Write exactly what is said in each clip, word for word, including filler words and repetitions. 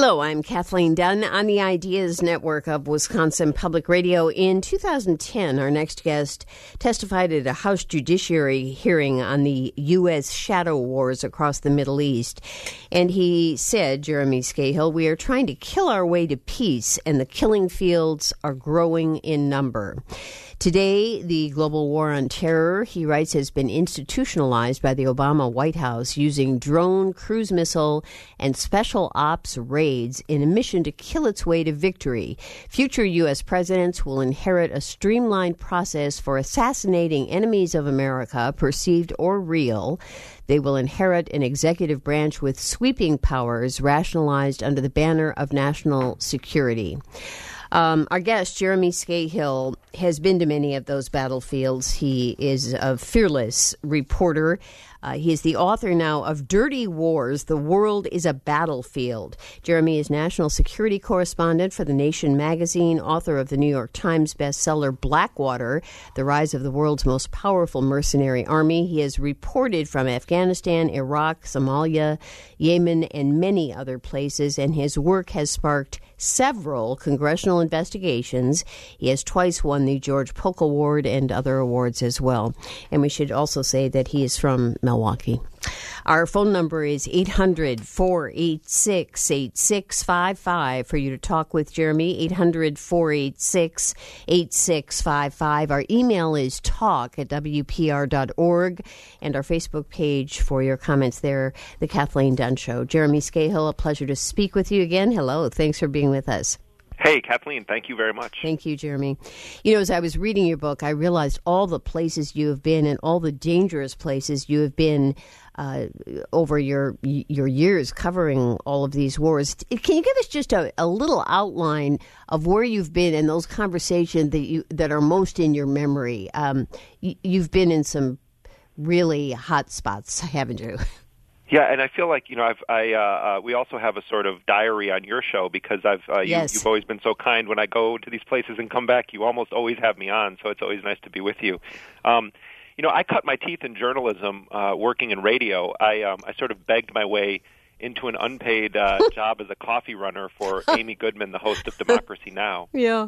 Hello, I'm Kathleen Dunn on the Ideas Network of Wisconsin Public Radio. In two thousand ten, our next guest testified at a House Judiciary hearing on the U S shadow wars across the Middle East. And he said, Jeremy Scahill, we are trying to kill our way to peace, and the killing fields are growing in number. Today, the global war on terror, he writes, has been institutionalized by the Obama White House using drone, cruise missile, and special ops raids in a mission to kill its way to victory. Future U S presidents will inherit a streamlined process for assassinating enemies of America, perceived or real. They will inherit an executive branch with sweeping powers rationalized under the banner of national security. Um, our guest, Jeremy Scahill, has been to many of those battlefields. He is a fearless reporter. Uh, he is the author now of Dirty Wars, The World is a Battlefield. Jeremy is national security correspondent for The Nation magazine, author of the New York Times bestseller Blackwater, The Rise of the World's Most Powerful Mercenary Army. He has reported from Afghanistan, Iraq, Somalia, Yemen, and many other places, and his work has sparked several congressional investigations. He has twice won the George Polk Award and other awards as well. And we should also say that he is from Milwaukee. Our phone number is eight hundred, four eight six, eight six five five for you to talk with Jeremy, eight hundred, four eight six, eight six five five. Our email is talk at w p r dot org, and our Facebook page for your comments there, The Kathleen Dunn Show. Jeremy Scahill, a pleasure to speak with you again. Hello. Thanks for being with us. Hey, Kathleen, thank you very much. Thank you, Jeremy. You know, as I was reading your book, I realized all the places you have been and all the dangerous places you have been uh, over your your years covering all of these wars. Can you give us just a, a little outline of where you've been and those conversations that you that are most in your memory? Um, you, you've been in some really hot spots, haven't you? Yeah, and I feel like, you know, I've, I, uh, uh, we also have a sort of diary on your show because I've, uh, you, yes. you've always been so kind. When I go to these places and come back, you almost always have me on, so it's always nice to be with you. Um, you know, I cut my teeth in journalism, uh, working in radio. I, um, I sort of begged my way into an unpaid uh, job as a coffee runner for Amy Goodman, the host of Democracy Now! Yeah.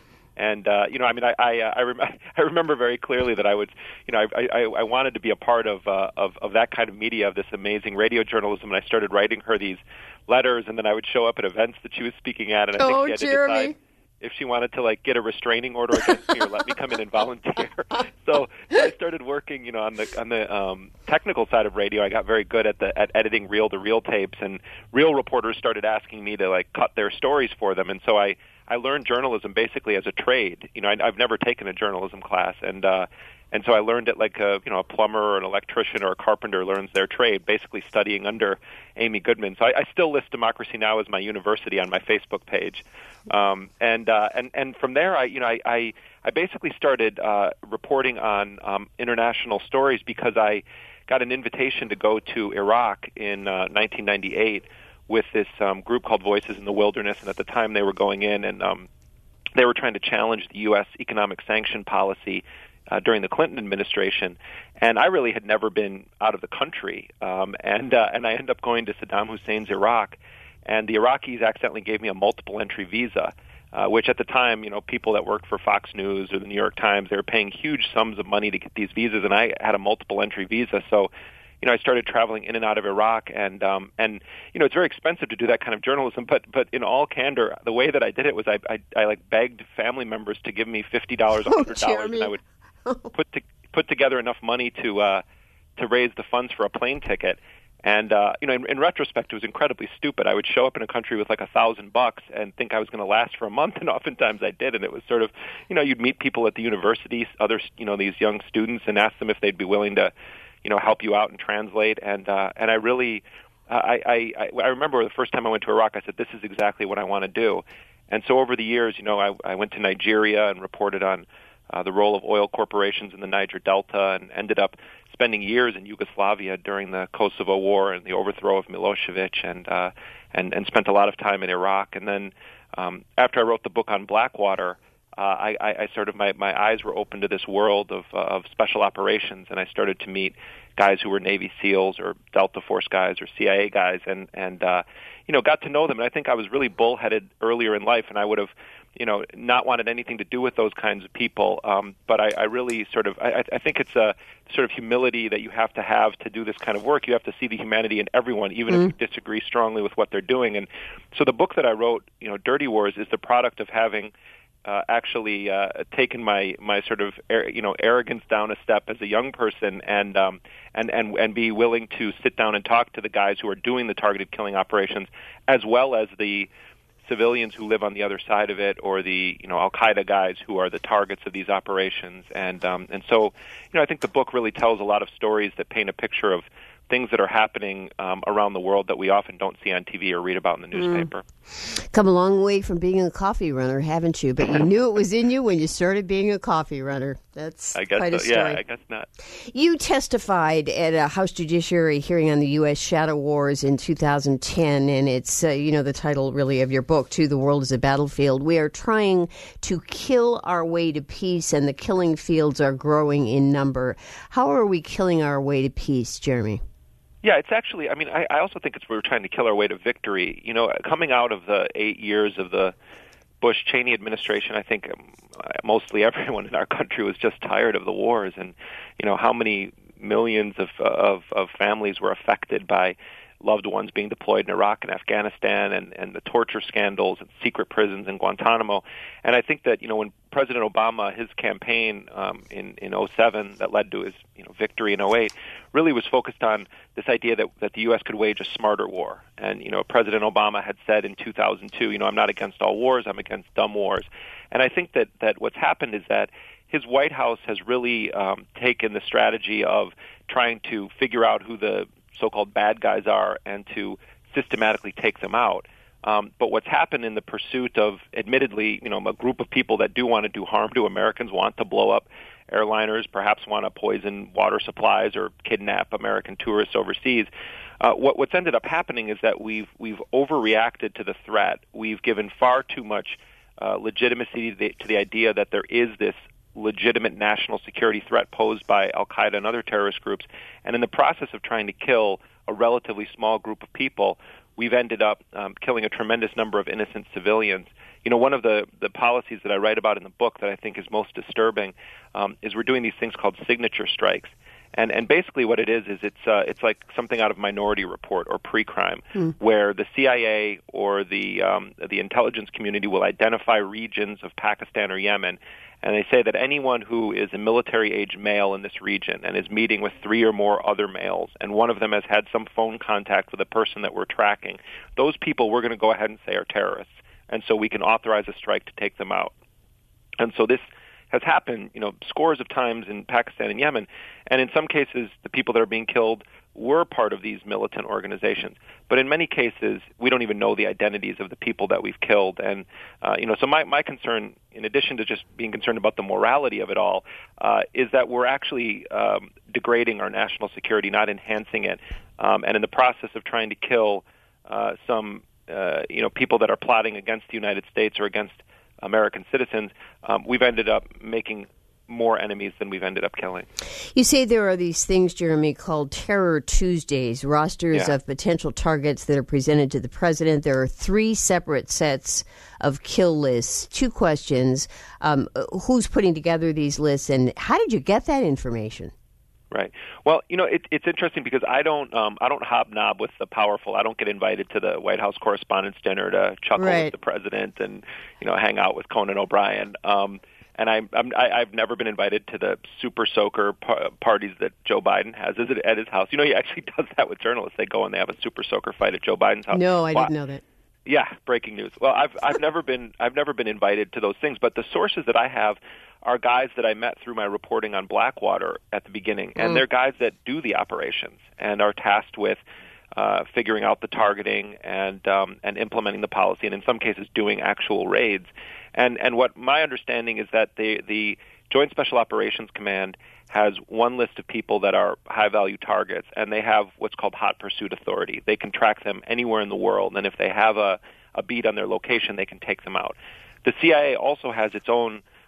And, uh, you know, I mean, I I, uh, I, rem- I remember very clearly that I was, you know, I, I, I wanted to be a part of, uh, of of that kind of media, of this amazing radio journalism, and I started writing her these letters, and then I would show up at events that she was speaking at, and I oh, think she had Jeremy. to decide if she wanted to, like, get a restraining order against me or let me come in and volunteer. So I started working, you know, on the on the um, technical side of radio. I got very good at the at editing reel-to-reel tapes, and real reporters started asking me to, like, cut their stories for them, and so I I learned journalism basically as a trade. You know, I, I've never taken a journalism class, and uh, and so I learned it like a you know a plumber or an electrician or a carpenter learns their trade, basically studying under Amy Goodman. So I, I still list Democracy Now! As my university on my Facebook page, um, and uh, and and from there, I you know I I, I basically started uh, reporting on um, international stories because I got an invitation to go to Iraq in uh, nineteen ninety-eight. With this um, group called Voices in the Wilderness, and at the time they were going in and um, they were trying to challenge the U S economic sanction policy uh, during the Clinton administration. And I really had never been out of the country, um, and uh, and I ended up going to Saddam Hussein's Iraq, and the Iraqis accidentally gave me a multiple entry visa, uh, which at the time, you know, people that worked for Fox News or the New York Times, they were paying huge sums of money to get these visas, and I had a multiple entry visa, so. You know, I started traveling in and out of Iraq, and um, and you know, it's very expensive to do that kind of journalism. But but in all candor, the way that I did it was I I, I like begged family members to give me fifty dollars, a hundred dollars, and I would put to, put together enough money to uh, to raise the funds for a plane ticket. And uh, you know, in, in retrospect, it was incredibly stupid. I would show up in a country with like a thousand bucks and think I was going to last for a month, and oftentimes I did. And it was sort of, you know, you'd meet people at the universities, other you know these young students, and ask them if they'd be willing to. You know, help you out and translate, and uh, and I really, uh, I, I I remember the first time I went to Iraq, I said, this is exactly what I want to do, and so over the years, you know, I, I went to Nigeria and reported on uh, the role of oil corporations in the Niger Delta, and ended up spending years in Yugoslavia during the Kosovo War and the overthrow of Milosevic, and uh, and and spent a lot of time in Iraq, and then um, after I wrote the book on Blackwater. uh, I, I, I sort of my, my eyes were open to this world of uh, of special operations, and I started to meet guys who were Navy SEALs or Delta Force guys or C I A guys, and and uh, you know got to know them. And I think I was really bullheaded earlier in life, and I would have you know not wanted anything to do with those kinds of people. Um, but I, I really sort of I, I think it's a sort of humility that you have to have to do this kind of work. You have to see the humanity in everyone, even mm. if you disagree strongly with what they're doing. And so the book that I wrote, you know, Dirty Wars, is the product of having Uh, actually uh, taken my my sort of you know arrogance down a step as a young person, and um, and and and be willing to sit down and talk to the guys who are doing the targeted killing operations, as well as the civilians who live on the other side of it, or the you know Al Qaeda guys who are the targets of these operations. And um, and so you know I think the book really tells a lot of stories that paint a picture of things that are happening um, around the world that we often don't see on T V or read about in the newspaper. Mm. Come a long way from being a coffee runner, haven't you? But you knew it was in you when you started being a coffee runner. That's I guess quite so. a story. Yeah, I guess not. You testified at a House Judiciary hearing on the U S Shadow Wars in two thousand ten, and it's, uh, you know, the title really of your book, too, The World is a Battlefield. We are trying to kill our way to peace, and the killing fields are growing in number. How are we killing our way to peace, Jeremy? Yeah, it's actually, I mean, I, I also think it's we're trying to kill our way to victory. You know, coming out of the eight years of the Bush-Cheney administration, I think um, mostly everyone in our country was just tired of the wars, and, you know, how many millions of, of, of families were affected by loved ones being deployed in Iraq and Afghanistan, and, and the torture scandals and secret prisons in Guantanamo. And I think that, you know, when President Obama, his campaign um, in, in oh seven that led to his, you know, victory in oh eight, really was focused on this idea that, that the U S could wage a smarter war. And, you know, President Obama had said in two thousand two, you know, I'm not against all wars, I'm against dumb wars. And I think that, that what's happened is that his White House has really um, taken the strategy of trying to figure out who the so-called bad guys are and to systematically take them out. Um, but what's happened in the pursuit of, admittedly, you know, a group of people that do want to do harm to Americans, want to blow up airliners, perhaps want to poison water supplies or kidnap American tourists overseas, uh, what, what's ended up happening is that we've we've overreacted to the threat. We've given far too much uh, legitimacy to the, to the idea that there is this legitimate national security threat posed by Al Qaeda and other terrorist groups. And in the process of trying to kill a relatively small group of people, we've ended up um, killing a tremendous number of innocent civilians. You know, one of the, the policies that I write about in the book that I think is most disturbing um, is we're doing these things called signature strikes. And and basically what it is is it's uh, it's like something out of Minority Report or pre-crime, mm. where the C I A or the um, the intelligence community will identify regions of Pakistan or Yemen, and they say that anyone who is a military-age male in this region and is meeting with three or more other males, and one of them has had some phone contact with a person that we're tracking, those people we're going to go ahead and say are terrorists, and so we can authorize a strike to take them out. And so this has happened, you know, scores of times in Pakistan and Yemen, and in some cases, the people that are being killed were part of these militant organizations. But in many cases, we don't even know the identities of the people that we've killed. And, uh, you know, so my, my concern, in addition to just being concerned about the morality of it all, uh, is that we're actually um, degrading our national security, not enhancing it. Um, and in the process of trying to kill uh, some, uh, you know, people that are plotting against the United States or against American citizens, um, we've ended up making more enemies than we've ended up killing. You say there are these things, Jeremy, called Terror Tuesdays, rosters yeah. of potential targets that are presented to the president. There are three separate sets of kill lists. Two questions. Um, who's putting together these lists, and how did you get that information? Right. Well, you know, it, it's interesting because I don't, um, I don't hobnob with the powerful. I don't get invited to the White House Correspondents' Dinner to chuckle right. with the president and, you know, hang out with Conan O'Brien. Um, and I'm, I'm, I, I've never been invited to the super soaker par- parties that Joe Biden has at his house. You know, he actually does that with journalists. They go and they have a super soaker fight at Joe Biden's house. No, I well, didn't know that. Yeah, breaking news. Well, I've I've never been I've never been invited to those things, but the sources that I have are guys that I met through my reporting on Blackwater at the beginning, and mm. they're guys that do the operations and are tasked with uh, figuring out the targeting and um, and implementing the policy, and in some cases doing actual raids. And and what my understanding is that the the Joint Special Operations Command has one list of people that are high-value targets, and they have what's called hot pursuit authority. They can track them anywhere in the world, and if they have a, a beat on their location, they can take them out. The C I A also has its own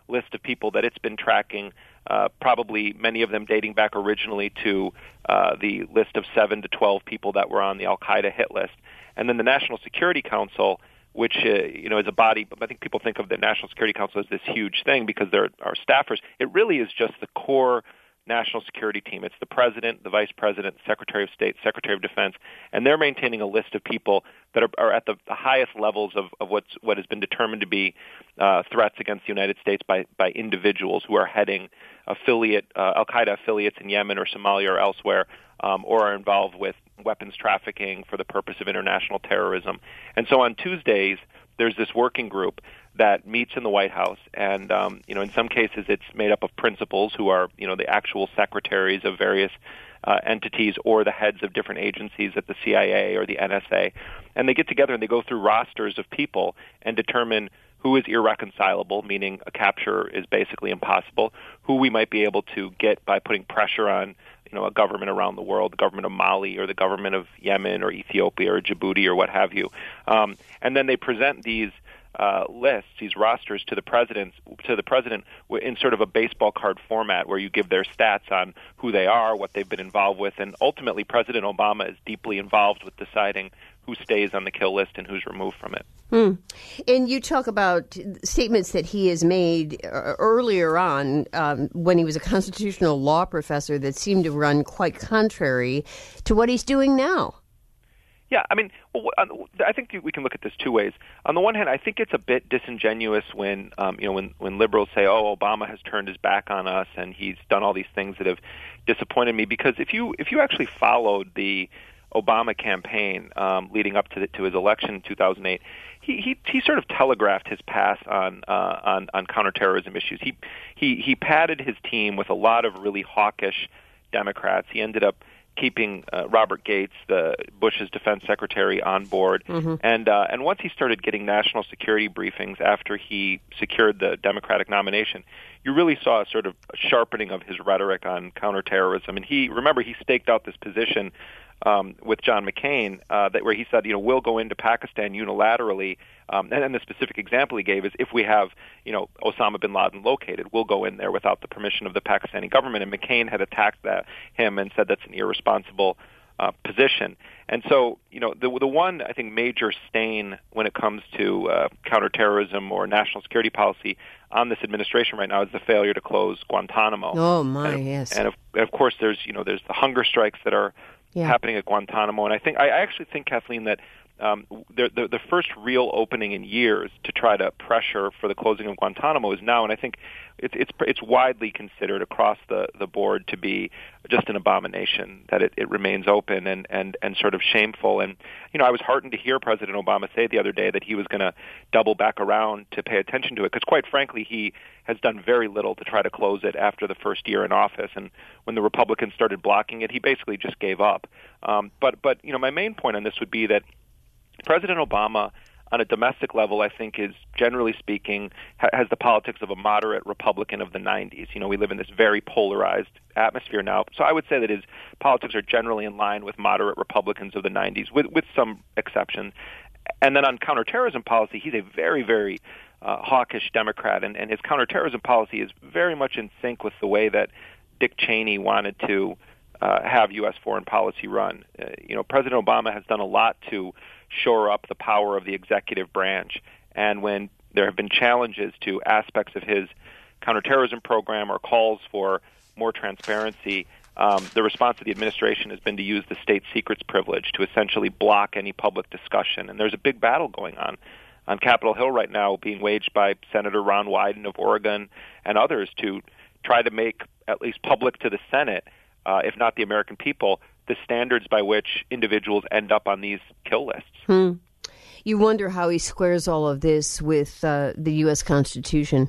list of people that it's been tracking, uh, probably many of them dating back originally to uh, the list of seven to twelve people that were on the Al-Qaeda hit list. And then the National Security Council, which uh, you know is a body, but I think people think of the National Security Council as this huge thing because they're our staffers. It really is just the core national security team. It's the president, the vice president, secretary of state, secretary of defense, and they're maintaining a list of people that are, are at the, the highest levels of, of what's what has been determined to be uh, threats against the United States by, by individuals who are heading affiliate uh, Al-Qaeda affiliates in Yemen or Somalia or elsewhere, um, or are involved with weapons trafficking for the purpose of international terrorism. And so on Tuesdays, there's this working group that meets in the White House, and um, you know, in some cases, it's made up of principals who are, you know, the actual secretaries of various uh, entities or the heads of different agencies at the C I A or the N S A, and they get together and they go through rosters of people and determine who is irreconcilable, meaning a capture is basically impossible, who we might be able to get by putting pressure on, you know, a government around the world, the government of Mali or the government of Yemen or Ethiopia or Djibouti or what have you, um, and then they present these Uh, lists, these rosters to the president, to the president in sort of a baseball card format where you give their stats on who they are, what they've been involved with, and ultimately President Obama is deeply involved with deciding who stays on the kill list and who's removed from it. Hmm. And you talk about statements that he has made earlier on um, when he was a constitutional law professor that seemed to run quite contrary to what he's doing now. Yeah, I mean, well, I think we can look at this two ways. On the one hand, I think it's a bit disingenuous when, um, you know, when, when liberals say, "Oh, Obama has turned his back on us and he's done all these things that have disappointed me." Because if you if you actually followed the Obama campaign um, leading up to the, to his election in two thousand eight, he he he sort of telegraphed his pass on uh, on on counterterrorism issues. He he he padded his team with a lot of really hawkish Democrats. He ended up keeping uh, Robert Gates, the Bush's defense secretary, on board. Mm-hmm. And uh, and once he started getting national security briefings after he secured the Democratic nomination, you really saw a sort of sharpening of his rhetoric on counterterrorism. And he, remember, he staked out this position um, with John McCain uh, that where he said, you know, we'll go into Pakistan unilaterally. Um, and then the specific example he gave is if we have, you know, Osama bin Laden located, we'll go in there without the permission of the Pakistani government. And McCain had attacked that him and said that's an irresponsible uh, position. And so, you know, the the one, I think, major stain when it comes to uh, counterterrorism or national security policy on this administration right now is the failure to close Guantanamo. Oh, my, and, yes. And of, and of course, there's, you know, there's the hunger strikes that are yeah. happening at Guantanamo. And I think, I actually think, Kathleen, that Um, the, the, the first real opening in years to try to pressure for the closing of Guantanamo is now, and I think it's it's it's widely considered across the, the board to be just an abomination that it, it remains open and, and, and sort of shameful. And you know, I was heartened to hear President Obama say the other day that he was going to double back around to pay attention to it, because quite frankly, he has done very little to try to close it after the first year in office. And when the Republicans started blocking it, he basically just gave up. Um, but but you know, my main point on this would be that President Obama, on a domestic level, I think is, generally speaking, ha- has the politics of a moderate Republican of the nineties. You know, we live in this very polarized atmosphere now. So I would say that his politics are generally in line with moderate Republicans of the nineties, with, with some exceptions. And then on counterterrorism policy, he's a very, very uh, hawkish Democrat, and, and his counterterrorism policy is very much in sync with the way that Dick Cheney wanted to uh, have U S foreign policy run. Uh, you know, President Obama has done a lot to shore up the power of the executive branch. And when there have been challenges to aspects of his counterterrorism program or calls for more transparency, um, the response of the administration has been to use the state secrets privilege to essentially block any public discussion. And there's a big battle going on on Capitol Hill right now being waged by Senator Ron Wyden of Oregon and others to try to make at least public to the Senate, uh, if not the American people, the standards by which individuals end up on these kill lists. Hmm. You wonder how he squares all of this with uh, the U S Constitution.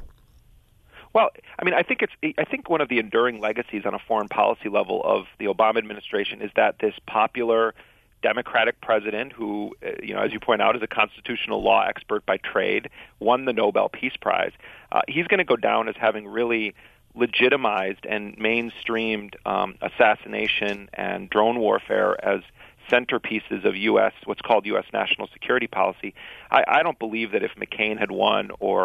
Well, I mean, I think it's. I think one of the enduring legacies on a foreign policy level of the Obama administration is that this popular Democratic president, who, you know, as you point out, is a constitutional law expert by trade, won the Nobel Peace Prize. Uh, he's going to go down as having really legitimized and mainstreamed um, assassination and drone warfare as centerpieces of U S what's called U S national security policy. I, I don't believe that if McCain had won or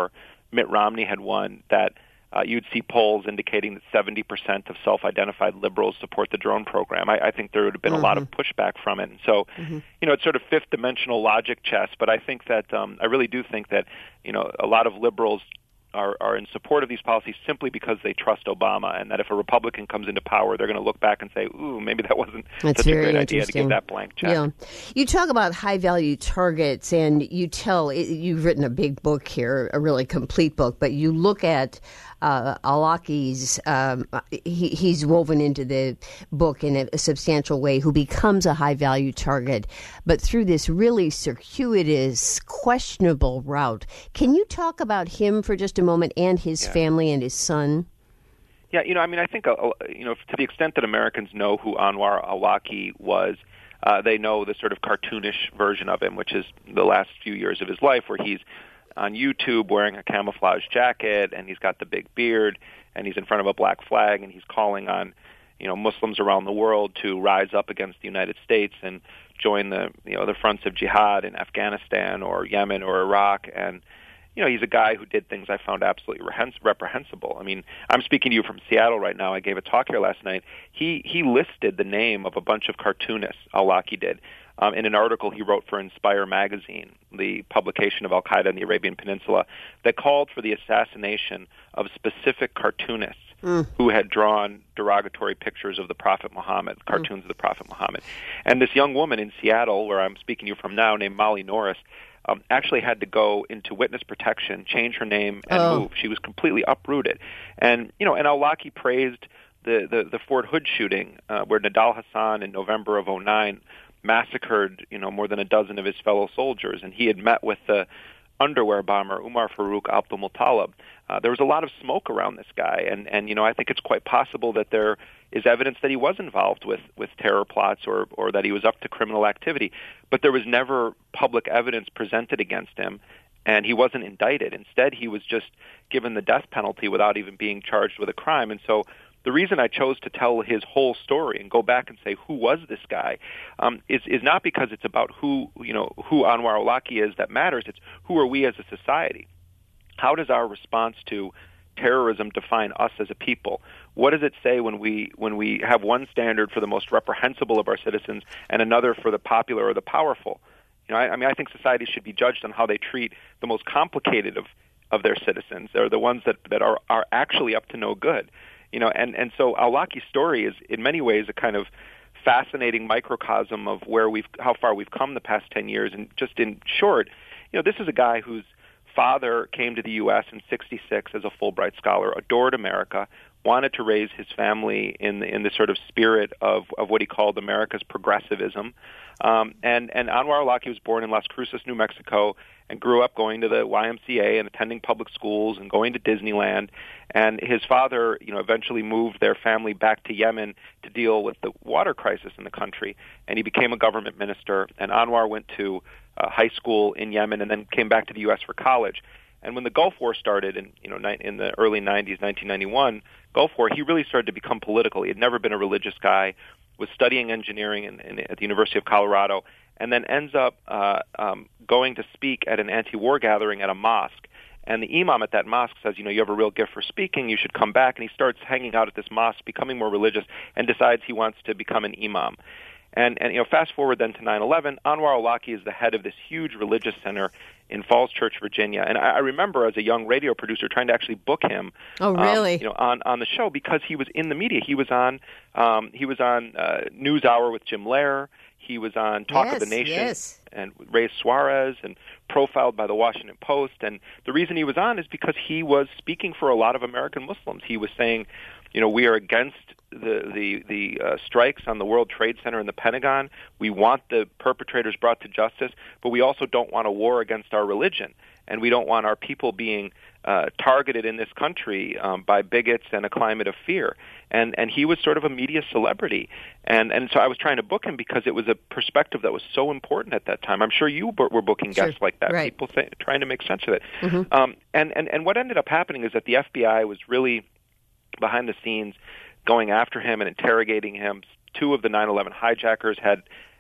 Mitt Romney had won, that uh, you'd see polls indicating that seventy percent of self-identified liberals support the drone program. I, I think there would have been mm-hmm. a lot of pushback from it. And so, mm-hmm. you know, it's sort of fifth-dimensional logic chess, but I think that, um, I really do think that, you know, a lot of liberals Are, are in support of these policies simply because they trust Obama, and that if a Republican comes into power, they're going to look back and say, ooh, maybe that wasn't That's such a great interesting. idea to give that blank check. Yeah. You talk about high-value targets, and you tell, you've written a big book here, a really complete book, but you look at uh, Awlaki's, um, he, he's woven into the book in a, a substantial way, who becomes a high-value target, but through this really circuitous, questionable route. Can you talk about him for just a moment, and his yeah. family and his son? Yeah, you know, I mean, I think, uh, you know, to the extent that Americans know who Anwar Awlaki was, uh, they know the sort of cartoonish version of him, which is the last few years of his life, where he's on YouTube wearing a camouflage jacket, and he's got the big beard, and he's in front of a black flag, and he's calling on, you know, Muslims around the world to rise up against the United States and join the, you know, the fronts of jihad in Afghanistan or Yemen or Iraq. And you know, he's a guy who did things I found absolutely reprehensible. I mean, I'm speaking to you from Seattle right now. I gave a talk here last night. He he listed the name of a bunch of cartoonists, Awlaki did, um, in an article he wrote for Inspire magazine, the publication of Al-Qaeda in the Arabian Peninsula, that called for the assassination of specific cartoonists mm. who had drawn derogatory pictures of the Prophet Muhammad, cartoons mm. of the Prophet Muhammad. And this young woman in Seattle, where I'm speaking to you from now, named Molly Norris, Um, actually had to go into witness protection, change her name, and oh. move. She was completely uprooted. And, you know, and Awlaki praised the, the, the Fort Hood shooting, uh, where Nidal Hasan in November of oh nine massacred, you know, more than a dozen of his fellow soldiers. And he had met with the underwear bomber, Umar Farouk Abdul Muttalib. Uh, there was a lot of smoke around this guy. And, and, you know, I think it's quite possible that there is evidence that he was involved with, with terror plots or, or that he was up to criminal activity. But there was never public evidence presented against him, and he wasn't indicted. Instead, he was just given the death penalty without even being charged with a crime. And so the reason I chose to tell his whole story and go back and say, who was this guy, um, is, is not because it's about who, you know, who Anwar Awlaki is that matters. It's who are we as a society? How does our response to terrorism define us as a people? What does it say when we when we have one standard for the most reprehensible of our citizens and another for the popular or the powerful? You know, I, I mean, I think society should be judged on how they treat the most complicated of, of their citizens. They're the ones that, that are, are actually up to no good. You know, and, and so Awlaki's story is in many ways a kind of fascinating microcosm of where we've how far we've come the past ten years. And just in short, you know, this is a guy whose father came to the U S in sixty-six as a Fulbright scholar, adored America, wanted to raise his family in the, in the sort of spirit of, of what he called America's progressivism. Um, and, and Anwar Awlaki was born in Las Cruces, New Mexico, and grew up going to the Y M C A and attending public schools and going to Disneyland. And his father, you know, eventually moved their family back to Yemen to deal with the water crisis in the country. And he became a government minister. And Anwar went to uh, high school in Yemen and then came back to the U S for college. And when the Gulf War started in, you know, in the early nineties, nineteen ninety-one, Gulf War, he really started to become political. He had never been a religious guy, was studying engineering in, in, at the University of Colorado, and then ends up uh, um, going to speak at an anti-war gathering at a mosque. And the imam at that mosque says, you know, you have a real gift for speaking, you should come back. And he starts hanging out at this mosque, becoming more religious, and decides he wants to become an imam. And, and you know, fast forward then to nine eleven, Anwar Awlaki is the head of this huge religious center in Falls Church, Virginia. And I, I remember as a young radio producer trying to actually book him. Oh, really? Um, you know, on, on the show because he was in the media. He was on um, he was on uh, NewsHour with Jim Lehrer. He was on Talk yes, of the Nation yes. and Ray Suarez and profiled by the Washington Post. And the reason he was on is because he was speaking for a lot of American Muslims. He was saying, you know, we are against the the, the uh, strikes on the World Trade Center and the Pentagon. We want the perpetrators brought to justice, but we also don't want a war against our religion. And we don't want our people being uh, targeted in this country um, by bigots and a climate of fear. And and he was sort of a media celebrity. And and so I was trying to book him because it was a perspective that was so important at that time. I'm sure you were booking sure. guests like that, right. people th- trying to make sense of it. Mm-hmm. Um, and, and, and what ended up happening is that the F B I was really behind the scenes going after him and interrogating him. Two of the nine eleven hijackers had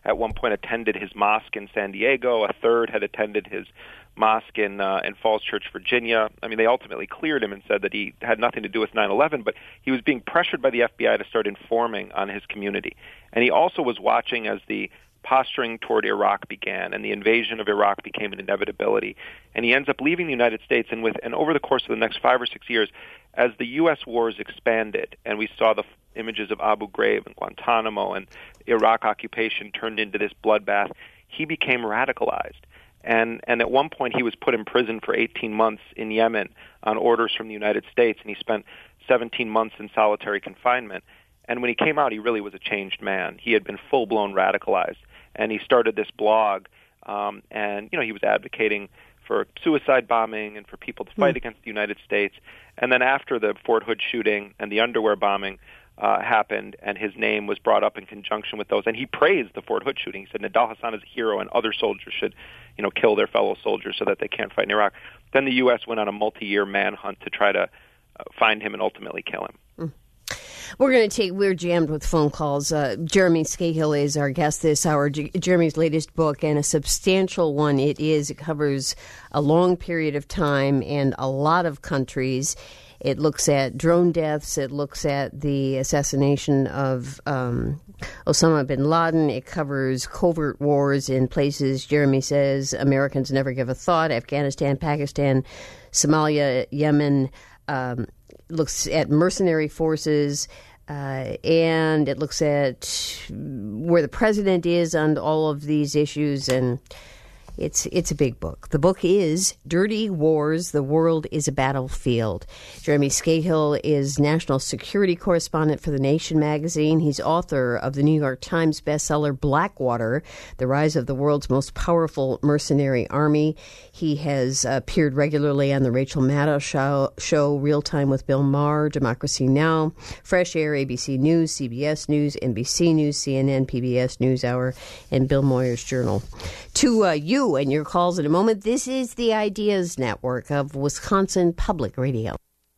at one point attended his mosque in San Diego. A third had attended his mosque in uh, in Falls Church, Virginia. I mean, they ultimately cleared him and said that he had nothing to do with nine eleven, but he was being pressured by the F B I to start informing on his community. And he also was watching as the posturing toward Iraq began, and the invasion of Iraq became an inevitability. And he ends up leaving the United States, and with and over the course of the next five or six years, as the U S wars expanded, and we saw the f- images of Abu Ghraib and Guantanamo, and Iraq occupation turned into this bloodbath, he became radicalized. And and at one point, he was put in prison for eighteen months in Yemen on orders from the United States, and he spent seventeen months in solitary confinement. And when he came out, he really was a changed man. He had been full-blown radicalized. And he started this blog, um, and, you know, he was advocating for suicide bombing and for people to fight mm. against the United States. And then after the Fort Hood shooting and the underwear bombing uh, happened, and his name was brought up in conjunction with those, and he praised the Fort Hood shooting. He said Nidal Hasan is a hero, and other soldiers should, you know, kill their fellow soldiers so that they can't fight in Iraq. Then the U S went on a multi-year manhunt to try to uh, find him and ultimately kill him. Mm. We're going to take, we're jammed with phone calls. Uh, Jeremy Scahill is our guest this hour. J- Jeremy's latest book, and a substantial one it is. It covers a long period of time and a lot of countries. It looks at drone deaths. It looks at the assassination of um, Osama bin Laden. It covers covert wars in places, Jeremy says, Americans never give a thought. Afghanistan, Pakistan, Somalia, Yemen, um looks at mercenary forces, uh, and it looks at where the president is on all of these issues, and it's it's a big book. The book is Dirty Wars, The World is a Battlefield. Jeremy Scahill is national security correspondent for The Nation magazine. He's author of the New York Times bestseller Blackwater, The Rise of the World's Most Powerful Mercenary Army. He has appeared regularly on The Rachel Maddow Show, show Real Time with Bill Maher, Democracy Now!, Fresh Air, A B C News, C B S News, N B C News, C N N, P B S NewsHour, and Bill Moyer's Journal. To uh, you and your calls in a moment. This is the Ideas Network of Wisconsin Public Radio.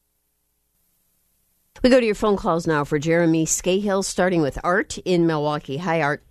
We go to your phone calls now for Jeremy Scahill, starting with Art in Milwaukee. Hi, Art.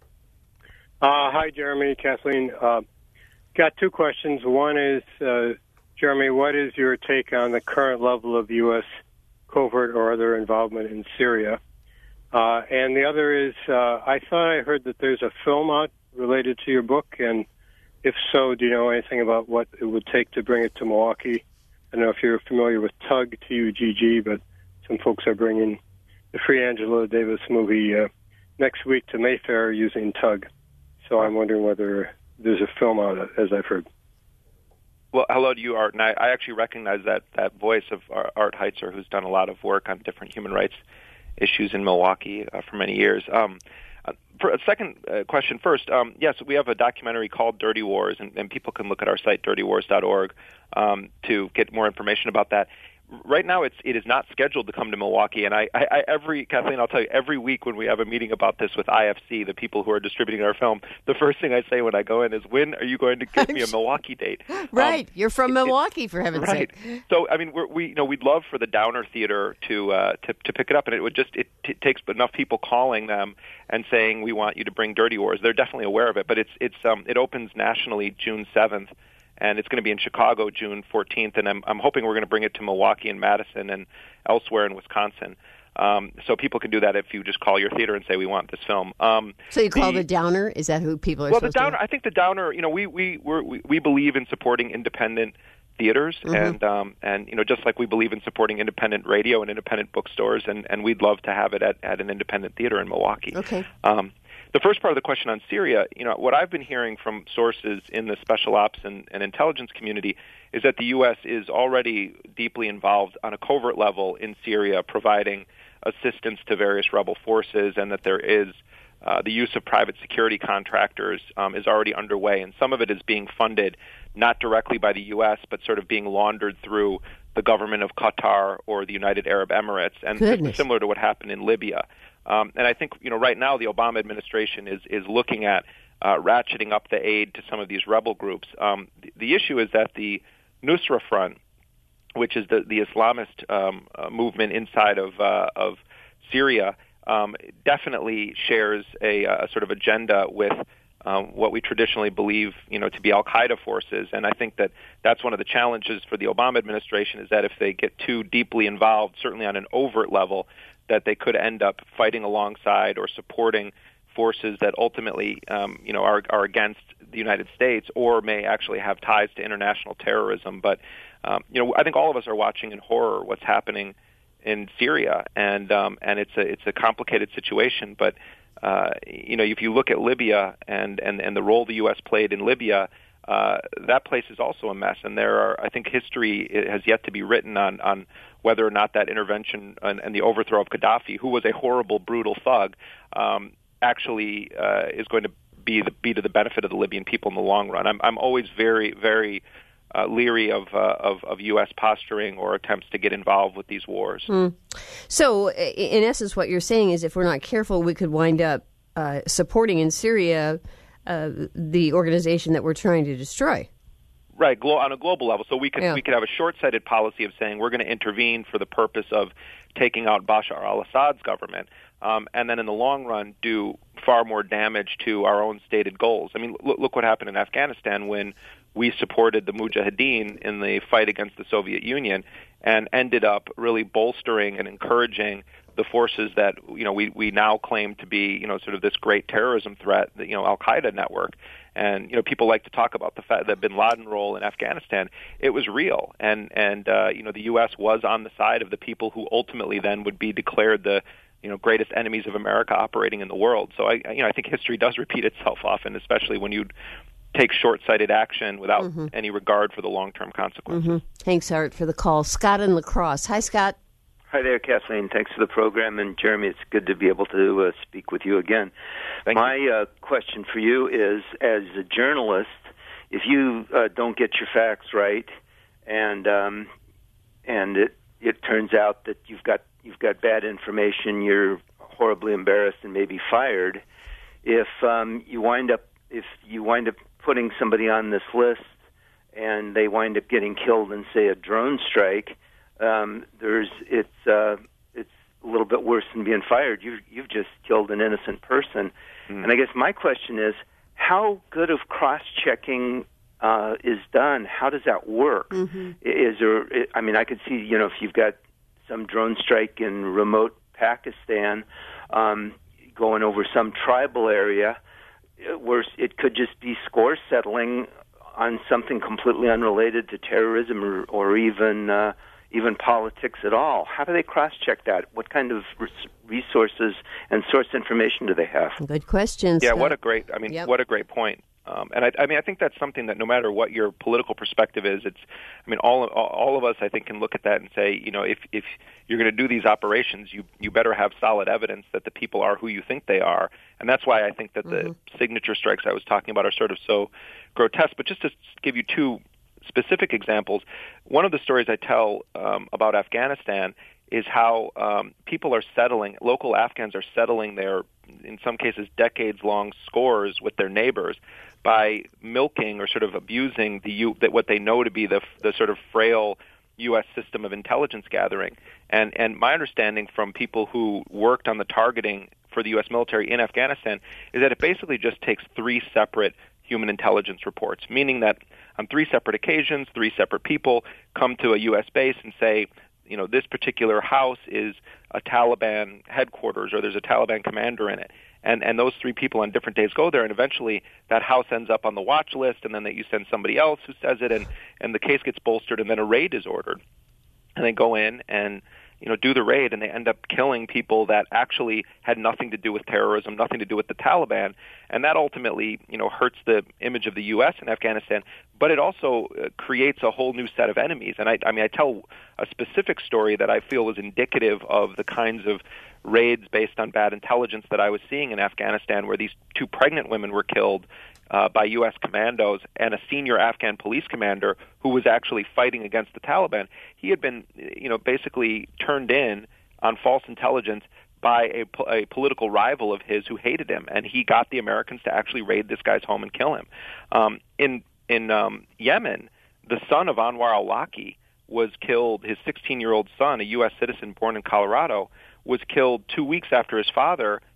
Uh, hi, Jeremy, Kathleen. Uh, got two questions. One is, uh, Jeremy, what is your take on the current level of U S covert or other involvement in Syria? Uh, and the other is, uh, I thought I heard that there's a film out related to your book, and if so, do you know anything about what it would take to bring it to Milwaukee? I don't know if you're familiar with Tug, T U G G, but some folks are bringing the Free Angela Davis movie uh, next week to Mayfair using Tug. So I'm wondering whether there's a film out, as I've heard. Well, hello to you, Art. And I, I actually recognize that, that voice of Art Heitzer, who's done a lot of work on different human rights issues in Milwaukee uh, for many years. Um, For a second uh, question first, um, yes, we have a documentary called Dirty Wars, and, and people can look at our site, dirty wars dot org, um, to get more information about that. Right now, it's it is not scheduled to come to Milwaukee, and I, I, I every Kathleen, I'll tell you, every week when we have a meeting about this with I F C, the people who are distributing our film, the first thing I say when I go in is, "When are you going to give me a Milwaukee date?" Right, um, you're from it, Milwaukee, for heaven's right. sake. So, I mean, we're, we you know we'd love for the Downer Theater to uh, to to pick it up, and it would just it t- takes enough people calling them and saying we want you to bring Dirty Wars. They're definitely aware of it, but it's it's um it opens nationally June seventh. And it's going to be in Chicago June fourteenth, and I'm, I'm hoping we're going to bring it to Milwaukee and Madison and elsewhere in Wisconsin. Um, so people can do that if you just call your theater and say, we want this film. Um, so you call the, the Downer? Is that who people are well, supposed the Downer, to? I think the Downer, you know, we we we're, we we believe in supporting independent theaters, mm-hmm. and um, and you know, just like we believe in supporting independent radio and independent bookstores, and, and we'd love to have it at, at an independent theater in Milwaukee. Okay. Um, The first part of the question on Syria, you know, what I've been hearing from sources in the special ops and, and intelligence community is that the U S is already deeply involved on a covert level in Syria, providing assistance to various rebel forces, and that there is uh, the use of private security contractors um, is already underway, and some of it is being funded not directly by the U S, but sort of being laundered through the government of Qatar or the United Arab Emirates, and Goodness. similar to what happened in Libya. Um, and I think, you know, right now the Obama administration is, is looking at uh, ratcheting up the aid to some of these rebel groups. Um, the, the issue is that the Nusra Front, which is the, the Islamist um, uh, movement inside of, uh, of Syria, um, definitely shares a, a sort of agenda with um, what we traditionally believe, you know, to be al-Qaeda forces. And I think that that's one of the challenges for the Obama administration, is that if they get too deeply involved, certainly on an overt level, that they could end up fighting alongside or supporting forces that ultimately, um, you know, are, are against the United States, or may actually have ties to international terrorism. But, um, you know, I think all of us are watching in horror what's happening in Syria, and um, and it's a it's a complicated situation. But uh, you know, if you look at Libya and, and, and the role the U S played in Libya, uh, that place is also a mess. And there are, I think, history has yet to be written on on whether or not that intervention and, and the overthrow of Gaddafi, who was a horrible, brutal thug, um, actually uh, is going to be the be to the benefit of the Libyan people in the long run. I'm I'm always very very uh, leery of, uh, of of U S posturing or attempts to get involved with these wars. Hmm. So, in essence, what you're saying is, if we're not careful, we could wind up uh, supporting in Syria uh, the organization that we're trying to destroy. Right, glo- on a global level. So we could yeah. we could have a short-sighted policy of saying we're going to intervene for the purpose of taking out Bashar al-Assad's government, um, and then in the long run do far more damage to our own stated goals. I mean, look, look what happened in Afghanistan when we supported the Mujahideen in the fight against the Soviet Union, and ended up really bolstering and encouraging the forces that, you know, we, we now claim to be, you know, sort of this great terrorism threat, you know, al-Qaeda network. And, you know, people like to talk about the fact that bin Laden role in Afghanistan. It was real. And, and uh, you know, the U S was on the side of the people who ultimately then would be declared the, you know, greatest enemies of America operating in the world. So, I, you know, I think history does repeat itself often, especially when you take short-sighted action without mm-hmm. any regard for the long-term consequences. Mm-hmm. Thanks, Art, for the call. Scott in La Crosse. Hi, Scott. Hi there, Kathleen. Thanks for the program. And Jeremy, it's good to be able to uh, speak with you again. Thank My you. Uh, question for you is, as a journalist, if you uh, don't get your facts right, and um, and it it turns out that you've got you've got bad information, you're horribly embarrassed and maybe fired. If um, you wind up if you wind up putting somebody on this list and they wind up getting killed in, say, a drone strike, um, there's it's uh, it's a little bit worse than being fired. You you've just killed an innocent person. Mm. And I guess my question is, how good of cross-checking uh, is done? How does that work? Mm-hmm. Is there? I mean, I could see, you know, if you've got some drone strike in remote Pakistan um, going over some tribal area, where it could just be score settling on something completely unrelated to terrorism or, or even uh, even politics at all. How do they cross-check that? What kind of resources and source information do they have? Good question. Yeah, Scott. what a great, I mean, yep. what a great point. Um, and I, I mean, I think that's something that no matter what your political perspective is, it's, I mean, all all of us, I think, can look at that and say, you know, if if you're going to do these operations, you you better have solid evidence that the people are who you think they are. And that's why I think that mm-hmm. the signature strikes I was talking about are sort of so grotesque. But just to give you two specific examples, one of the stories I tell um, about Afghanistan is how um, people are settling, local Afghans are settling their, in some cases, decades-long scores with their neighbors by milking or sort of abusing the U, that what they know to be the the sort of frail U S system of intelligence gathering. And and my understanding from people who worked on the targeting for the U S military in Afghanistan is that it basically just takes three separate human intelligence reports, meaning that on three separate occasions, three separate people come to a U S base and say, you know, this particular house is a Taliban headquarters or there's a Taliban commander in it. And and those three people on different days go there, and eventually that house ends up on the watch list, and then that you send somebody else who says it, and, and the case gets bolstered, and then a raid is ordered. And they go in and, you know, do the raid, and they end up killing people that actually had nothing to do with terrorism, nothing to do with the Taliban. And that ultimately, you know, hurts the image of the U S in Afghanistan, but it also uh, creates a whole new set of enemies. And I, I mean, I tell a specific story that I feel was indicative of the kinds of raids based on bad intelligence that I was seeing in Afghanistan, where these two pregnant women were killed uh, by U S commandos, and a senior Afghan police commander who was actually fighting against the Taliban. He had been, you know, basically turned in on false intelligence by a, a political rival of his who hated him, and he got the Americans to actually raid this guy's home and kill him. Um, in in um, Yemen, the son of Anwar al-Awlaki was killed. His sixteen-year-old son, a U S citizen born in Colorado, was killed two weeks after his father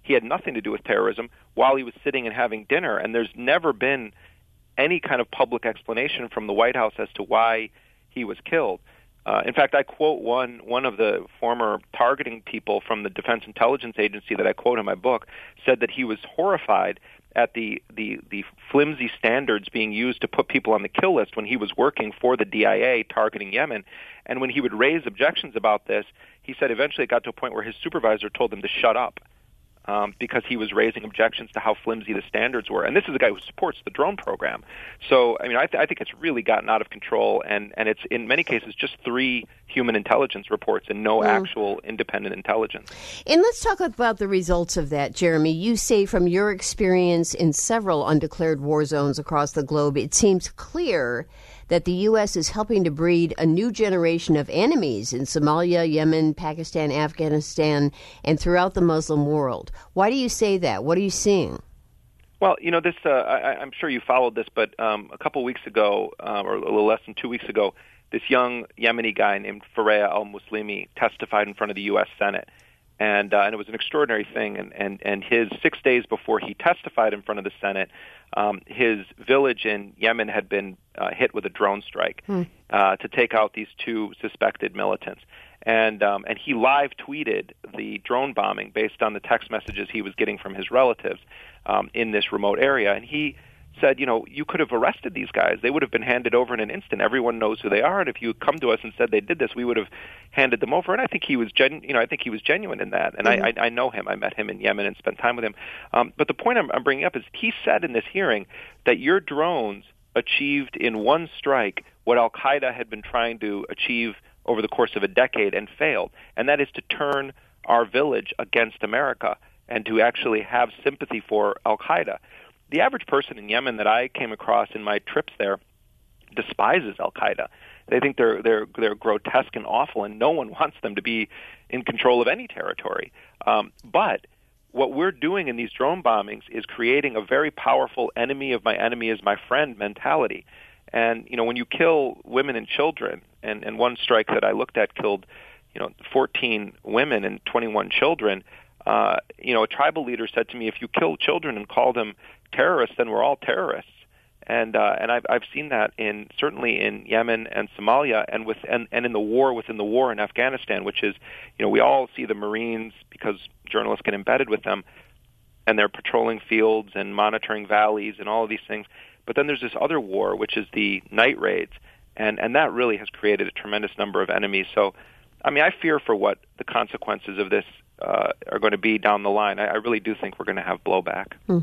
he had nothing to do with terrorism while he was sitting and having dinner. And there's never been any kind of public explanation from the White House as to why he was killed. Uh, in fact, I quote one one of the former targeting people from the Defense Intelligence Agency that I quote in my book, said that he was horrified at the, the, the flimsy standards being used to put people on the kill list when he was working for the D I A targeting Yemen. And when he would raise objections about this, he said eventually it got to a point where his supervisor told him to shut up. Um, because he was raising objections to how flimsy the standards were. And this is a guy who supports the drone program. So, I mean, I, th- I think it's really gotten out of control, and, and it's, in many cases, just three human intelligence reports and no mm. actual independent intelligence. And let's talk about the results of that, Jeremy. You say from your experience in several undeclared war zones across the globe, it seems clear that the U S is helping to breed a new generation of enemies in Somalia, Yemen, Pakistan, Afghanistan, and throughout the Muslim world. Why do you say that? What are you seeing? Well, you know, this. Uh, I, I'm sure you followed this, but um, a couple weeks ago, uh, or a little less than two weeks ago, this young Yemeni guy named Fareya al-Muslimi testified in front of the U S Senate. And, uh, and it was an extraordinary thing. And, and, and his six days before he testified in front of the Senate, um, his village in Yemen had been uh, hit with a drone strike hmm. uh, to take out these two suspected militants. And um, and he live tweeted the drone bombing based on the text messages he was getting from his relatives um, in this remote area. And he said, you know, you could have arrested these guys. They would have been handed over in an instant. Everyone knows who they are. And if you had come to us and said they did this, we would have handed them over. And I think he was, gen- you know, I think he was genuine in that. And mm-hmm. I, I, I know him. I met him in Yemen and spent time with him. Um, but the point I'm, I'm bringing up is he said in this hearing that your drones achieved in one strike what Al-Qaeda had been trying to achieve over the course of a decade and failed. And that is to turn our village against America and to actually have sympathy for Al-Qaeda. The average person in Yemen that I came across in my trips there despises Al-Qaeda. They think they're they're they're grotesque and awful, and no one wants them to be in control of any territory. Um, but what we're doing in these drone bombings is creating a very powerful enemy of my enemy is my friend mentality. And you know, when you kill women and children, and, and one strike that I looked at killed, you know, fourteen women and twenty-one children. Uh, you know, a tribal leader said to me, "If you kill children and call them terrorists, then we're all terrorists." And uh, and I've I've seen that in certainly in Yemen and Somalia, and with and, and in the war within the war in Afghanistan, which is, you know, we all see the Marines because journalists get embedded with them, and they're patrolling fields and monitoring valleys and all of these things. But then there's this other war, which is the night raids, and and that really has created a tremendous number of enemies. So, I mean, I fear for what the consequences of this uh, are going to be down the line. I, I really do think we're going to have blowback. Hmm.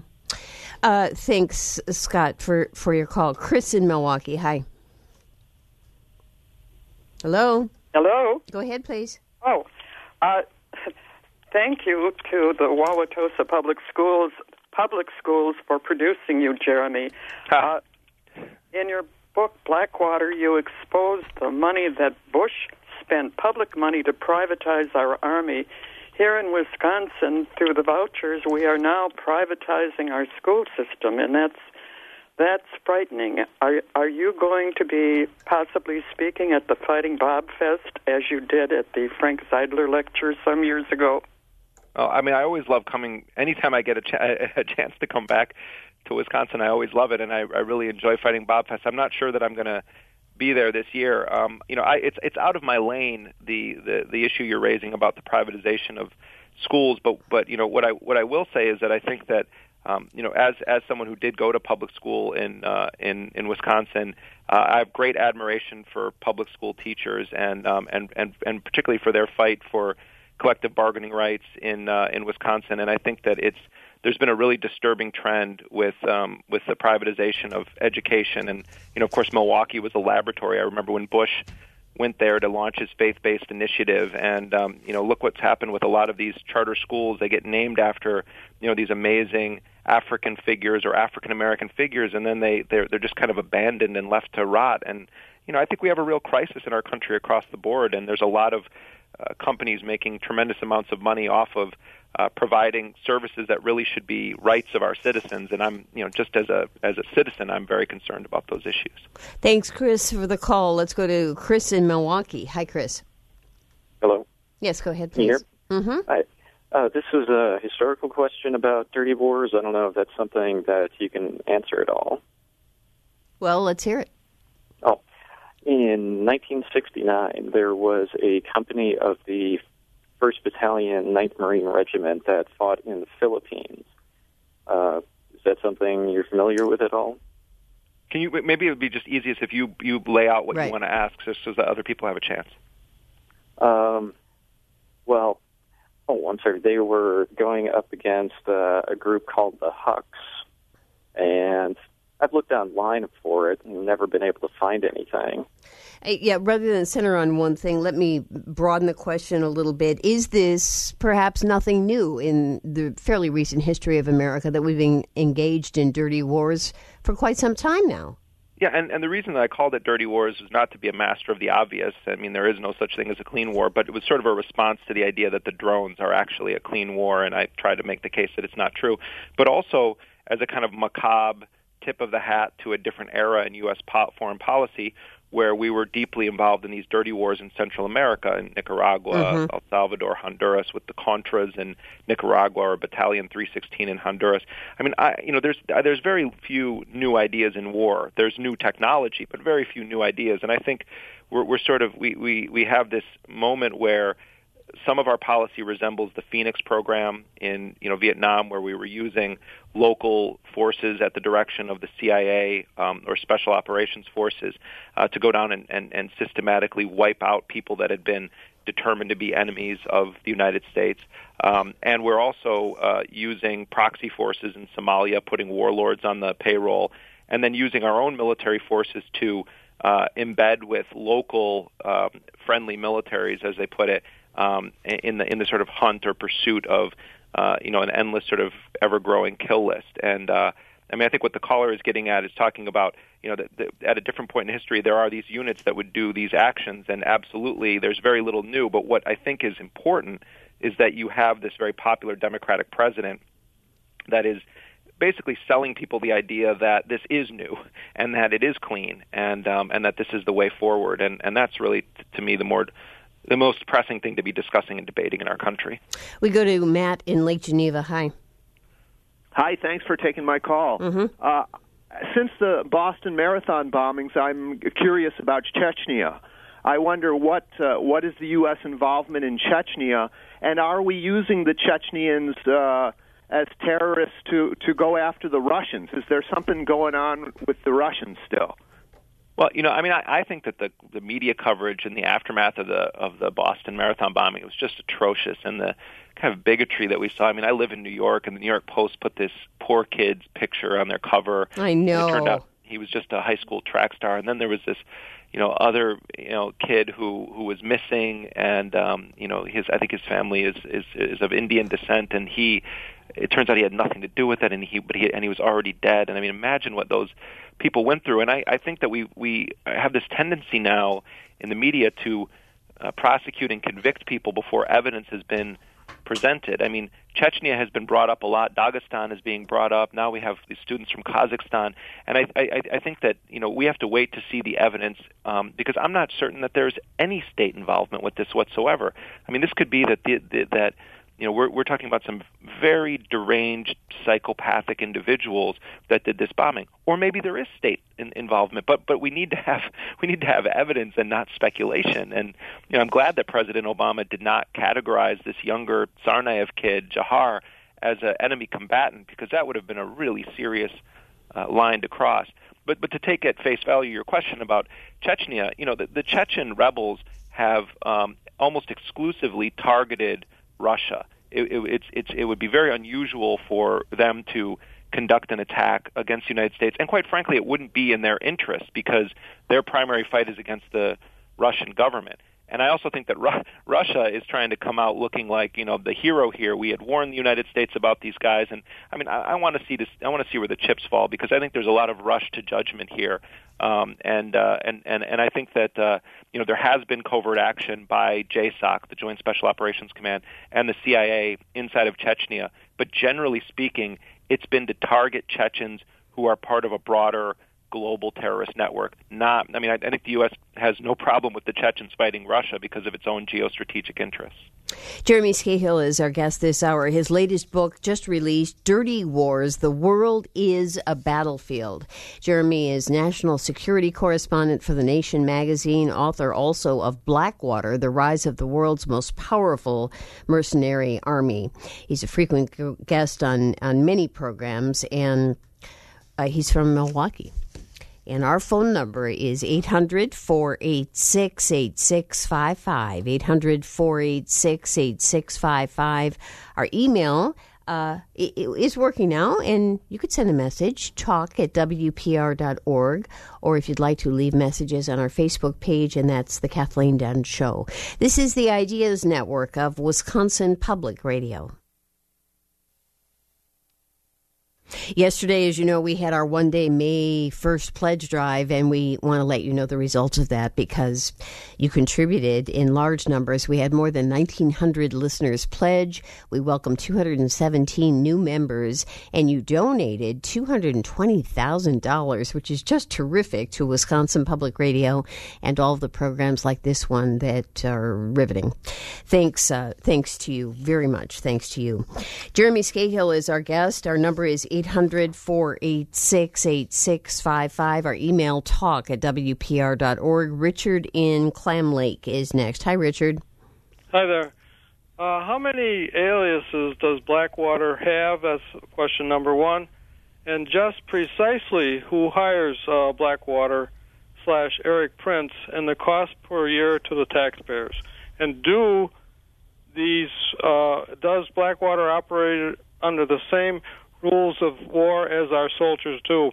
Uh, thanks, Scott, for, for your call. Chris in Milwaukee, hi. Hello? Hello? Go ahead, please. Oh, uh, thank you to the Wauwatosa Public Schools public schools for producing you, Jeremy. Uh, in your book, Blackwater, you exposed the money that Bush spent, public money, to privatize our Army. Here in Wisconsin, through the vouchers, we are now privatizing our school system, and that's that's frightening. Are are you going to be possibly speaking at the Fighting Bob Fest, as you did at the Frank Zeidler lecture some years ago? Oh, I mean, I always love coming. Anytime I get a, ch- a chance to come back to Wisconsin, I always love it, and I, I really enjoy Fighting Bob Fest. I'm not sure that I'm going to be there this year. Um, you know, I, it's it's out of my lane, the, the the issue you're raising about the privatization of schools. But but you know what I what I will say is that I think that um, you know as as someone who did go to public school in uh, in in Wisconsin, uh, I have great admiration for public school teachers and um, and and and particularly for their fight for collective bargaining rights in uh, in Wisconsin. And I think that it's there's been a really disturbing trend with um, with the privatization of education. And, you know, of course, Milwaukee was a laboratory. I remember when Bush went there to launch his faith-based initiative. And, um, you know, look what's happened with a lot of these charter schools. They get named after, you know, these amazing African figures or African-American figures, and then they, they're, they're just kind of abandoned and left to rot. And, you know, I think we have a real crisis in our country across the board, and there's a lot of uh, companies making tremendous amounts of money off of Uh, providing services that really should be rights of our citizens, and I'm, you know, just as a as a citizen, I'm very concerned about those issues. Thanks, Chris, for the call. Let's go to Chris in Milwaukee. Hi, Chris. Hello. Yes, go ahead, please. Can you hear? Mm-hmm. Hi. Uh, this is a historical question about dirty wars. I don't know if that's something that you can answer at all. Well, let's hear it. Oh, in nineteen sixty-nine, there was a company of the first Battalion, ninth Marine Regiment that fought in the Philippines. Uh, is that something you're familiar with at all? Can you maybe it would be just easiest if you you lay out what right. you want to ask, just so that other people have a chance. Um. Well. Oh, I'm sorry. They were going up against uh, a group called the Hucks, and I've looked online for it and never been able to find anything. Yeah, rather than center on one thing, let me broaden the question a little bit. Is this perhaps nothing new in the fairly recent history of America that we've been engaged in dirty wars for quite some time now? Yeah, and, and the reason that I called it Dirty Wars was not to be a master of the obvious. I mean, there is no such thing as a clean war, but it was sort of a response to the idea that the drones are actually a clean war, and I tried to make the case that it's not true. But also as a kind of macabre tip of the hat to a different era in U S po- foreign policy, where we were deeply involved in these dirty wars in Central America, in Nicaragua, mm-hmm. El Salvador, Honduras, with the Contras in Nicaragua, or Battalion three sixteen in Honduras. I mean, I, you know, there's there's very few new ideas in war. There's new technology, but very few new ideas. And I think we're, we're sort of we, we, we have this moment where some of our policy resembles the Phoenix program in you know Vietnam, where we were using local forces at the direction of the C I A um, or Special Operations Forces uh, to go down and, and, and systematically wipe out people that had been determined to be enemies of the United States. Um, and we're also uh, using proxy forces in Somalia, putting warlords on the payroll, and then using our own military forces to uh, embed with local um, friendly militaries, as they put it, Um, in the in the sort of hunt or pursuit of uh, you know an endless sort of ever-growing kill list. And uh, I mean, I think what the caller is getting at is talking about you know that, that at a different point in history there are these units that would do these actions, and absolutely there's very little new. But what I think is important is that you have this very popular Democratic president that is basically selling people the idea that this is new and that it is clean and um, and that this is the way forward. And and that's really to me the more the most pressing thing to be discussing and debating in our country. We go to Matt in Lake Geneva. Hi. Hi, thanks for taking my call. Mm-hmm. Uh, since the Boston Marathon bombings, I'm curious about Chechnya. I wonder what uh, what is the U S involvement in Chechnya, and are we using the Chechnyans uh, as terrorists to, to go after the Russians? Is there something going on with the Russians still? Well, you know, I mean, I, I think that the the media coverage in the aftermath of the of the Boston Marathon bombing was just atrocious, and the kind of bigotry that we saw. I mean, I live in New York, and the New York Post put this poor kid's picture on their cover. I know. It turned out he was just a high school track star, and then there was this, you know, other you know kid who who was missing, and um, you know, his I think his family is is is of Indian descent, and he. It turns out he had nothing to do with it, and he but he and he was already dead. And I mean, imagine what those people went through. And I, I think that we we have this tendency now in the media to uh, prosecute and convict people before evidence has been presented. I mean, Chechnya has been brought up a lot. Dagestan is being brought up. Now we have these students from Kazakhstan, and I I, I think that you know we have to wait to see the evidence um, because I'm not certain that there's any state involvement with this whatsoever. I mean, this could be that the, the, that. You know, we're we're talking about some very deranged, psychopathic individuals that did this bombing, or maybe there is state in, involvement. But but we need to have we need to have evidence and not speculation. And you know, I'm glad that President Obama did not categorize this younger Tsarnaev kid, Jahar, as an enemy combatant, because that would have been a really serious uh, line to cross. But but to take at face value your question about Chechnya, you know, the, the Chechen rebels have um, almost exclusively targeted Russia. It, it, it's, it's, it would be very unusual for them to conduct an attack against the United States, and quite frankly, it wouldn't be in their interest because their primary fight is against the Russian government. And I also think that Ru- Russia is trying to come out looking like, you know, the hero here. We had warned the United States about these guys, and I mean, I, I want to see this. I want to see where the chips fall because I think there's a lot of rush to judgment here, um, and, uh, and and and I think that uh, you know there has been covert action by J SOC, the Joint Special Operations Command, and the C I A inside of Chechnya. But generally speaking, it's been to target Chechens who are part of a broader global terrorist network. Not, I mean, I, I think the U S has no problem with the Chechens fighting Russia because of its own geostrategic interests. Jeremy Scahill is our guest this hour. His latest book, just released, Dirty Wars, The World is a Battlefield. Jeremy is national security correspondent for The Nation magazine, author also of Blackwater, The Rise of the World's Most Powerful Mercenary Army. He's a frequent guest on, on many programs, and uh, he's from Milwaukee. And our phone number is eight hundred, four eight six, eight six five five, eight hundred, four eight six, eight six five five. Our email uh, is working now, and you could send a message, talk at W P R dot org, or if you'd like to leave messages on our Facebook page, and that's The Kathleen Dunn Show. This is the Ideas Network of Wisconsin Public Radio. Yesterday, as you know, we had our one-day May first pledge drive, and we want to let you know the results of that because you contributed in large numbers. We had more than nineteen hundred listeners pledge. We welcomed two hundred seventeen new members, and you donated two hundred twenty thousand dollars, which is just terrific, to Wisconsin Public Radio and all of the programs like this one that are riveting. Thanks, uh, thanks to you very much. Thanks to you. Jeremy Scahill is our guest. Our number is eight hundred, four eight six, eight six five five. Our email, talk at W P R dot org. Richard in Clam Lake is next. Hi, Richard. Hi there. Uh, how many aliases does Blackwater have? That's question number one. And just precisely who hires uh, Blackwater slash Eric Prince and the cost per year to the taxpayers? And do these, uh, does Blackwater operate under the same rules of war as our soldiers do?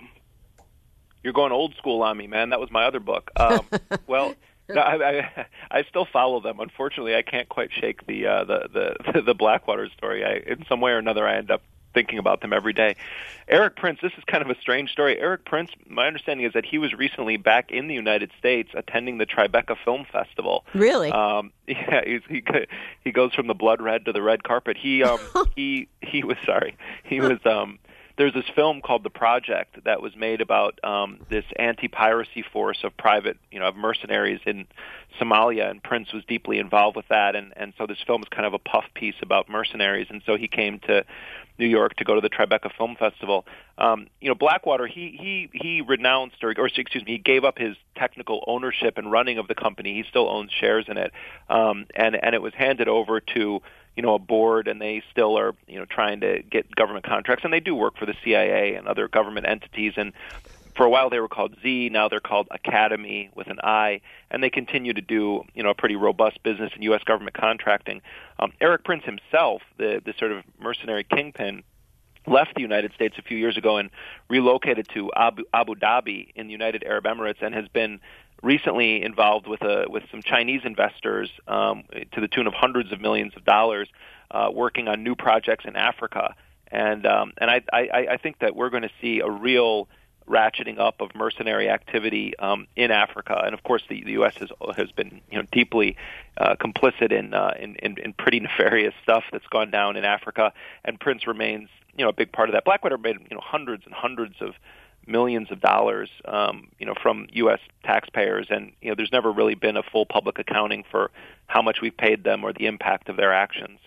You're going old school on me, man. That was my other book. Um, well, no, I, I, I still follow them. Unfortunately, I can't quite shake the uh, the, the the Blackwater story. I, in some way or another, I end up thinking about them every day. Eric Prince, this is kind of a strange story. Eric Prince, my understanding is that he was recently back in the United States attending the Tribeca Film Festival. Really? Um, yeah, he's, he he goes from the blood red to the red carpet. He um he he was sorry. He was um. There's this film called The Project that was made about um, this anti-piracy force of private, you know, of mercenaries in Somalia, and Prince was deeply involved with that, and, and so this film is kind of a puff piece about mercenaries, and so he came to New York to go to the Tribeca Film Festival. Um, you know, Blackwater, he he he renounced, or, or excuse me, he gave up his technical ownership and running of the company. He still owns shares in it, um, and and it was handed over to, you know, a board, and they still are, you know, trying to get government contracts, and they do work for the C I A and other government entities. And for a while they were called Z, now they're called Academy with an I, and they continue to do, you know, a pretty robust business in U S government contracting. Um, Eric Prince himself, the the sort of mercenary kingpin, left the United States a few years ago and relocated to Abu, Abu Dhabi in the United Arab Emirates, and has been recently involved with a with some Chinese investors um, to the tune of hundreds of millions of dollars, uh, working on new projects in Africa. And um, and I, I I think that we're going to see a real ratcheting up of mercenary activity um, in Africa. And of course, the, the U S has has been, you know, deeply uh, complicit in, uh, in in in pretty nefarious stuff that's gone down in Africa. And Prince remains, you know, a big part of that. Blackwater made, you know, hundreds and hundreds of millions of dollars, um, you know, from U S taxpayers, and you know, there's never really been a full public accounting for how much we've paid them or the impact of their actions.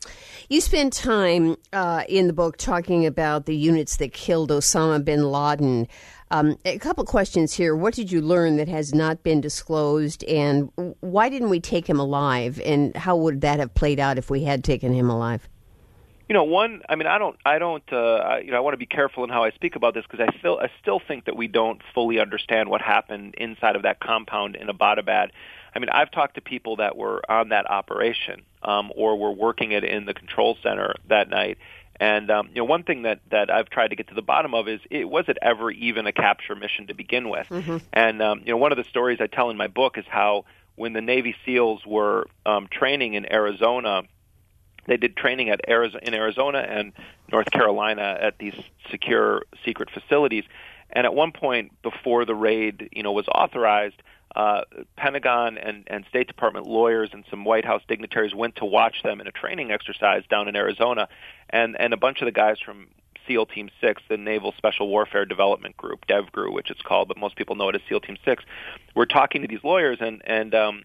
You spend time uh, in the book talking about the units that killed Osama bin Laden. Um, a couple questions here. What did you learn that has not been disclosed, and why didn't we take him alive, and how would that have played out if we had taken him alive? You know, one, I mean, I don't, I don't, uh, you know, I want to be careful in how I speak about this because I still, I still think that we don't fully understand what happened inside of that compound in Abbottabad. I mean, I've talked to people that were on that operation um, or were working it in the control center that night. And, um, you know, one thing that, that I've tried to get to the bottom of is, it was it ever even a capture mission to begin with? Mm-hmm. And, um, you know, one of the stories I tell in my book is how when the Navy SEALs were um, training in Arizona, they did training at Arizona, in Arizona and North Carolina at these secure secret facilities. And at one point before the raid, you know, was authorized, uh, Pentagon and, and State Department lawyers and some White House dignitaries went to watch them in a training exercise down in Arizona. And, and a bunch of the guys from SEAL Team six, the Naval Special Warfare Development Group, DEVGRU, which it's called, but most people know it as SEAL Team six, were talking to these lawyers, and, and um,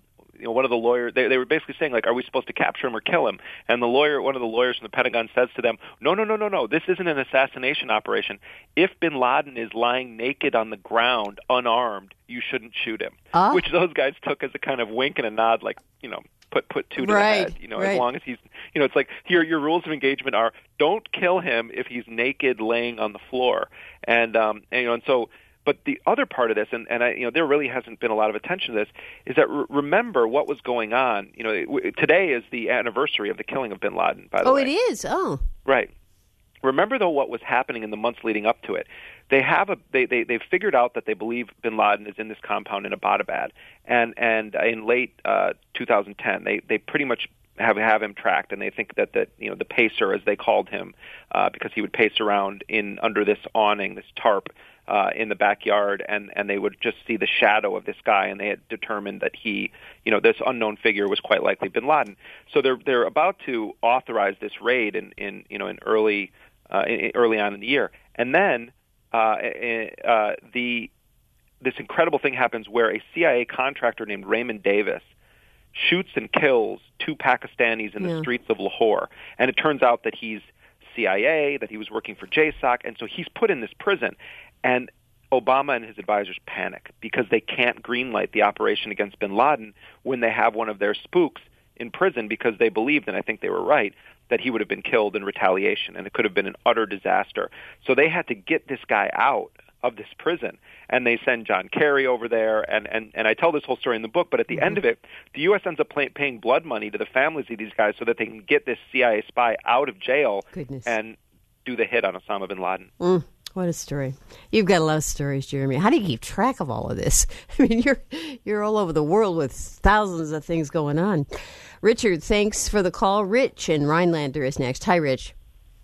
you know, one of the lawyers, they, they were basically saying, like, are we supposed to capture him or kill him? And the lawyer, one of the lawyers from the Pentagon says to them, no, no, no, no, no, this isn't an assassination operation. If bin Laden is lying naked on the ground, unarmed, you shouldn't shoot him, uh? which those guys took as a kind of wink and a nod, like, you know, put put two to right, the head, you know, right. as long as he's, you know, it's like your your rules of engagement are don't kill him if he's naked laying on the floor, and um, and you know, and so, but the other part of this, and and I, you know, there really hasn't been a lot of attention to this, is that re- remember what was going on. You know, it, w- today is the anniversary of the killing of bin Laden. By the oh, way, it is. Oh, right. Remember though what was happening in the months leading up to it. They have a they they they've figured out that they believe bin Laden is in this compound in Abbottabad, and and in late uh, two thousand ten they they pretty much have have him tracked, and they think that that you know the pacer, as they called him, uh, because he would pace around in under this awning, this tarp uh, in the backyard, and and they would just see the shadow of this guy, and they had determined that he, you know, this unknown figure was quite likely bin Laden. So they're they're about to authorize this raid in in you know in early uh, in, early on in the year, and then. Uh, uh, the this incredible thing happens where a C I A contractor named Raymond Davis shoots and kills two Pakistanis in the yeah. streets of Lahore, and it turns out that he's C I A, that he was working for J SOC, and so he's put in this prison. And Obama and his advisors panic because they can't greenlight the operation against bin Laden when they have one of their spooks in prison, because they believed, and I think they were right, that he would have been killed in retaliation, and it could have been an utter disaster. So they had to get this guy out of this prison, and they send John Kerry over there, and, and, and I tell this whole story in the book, but at the mm-hmm. end of it, the U S ends up pay, paying blood money to the families of these guys so that they can get this C I A spy out of jail Goodness. and do the hit on Osama bin Laden. Mm. What a story. You've got a lot of stories, Jeremy. How do you keep track of all of this? I mean, you're you're all over the world with thousands of things going on. Richard, thanks for the call. Rich in Rhinelander is next. Hi, Rich.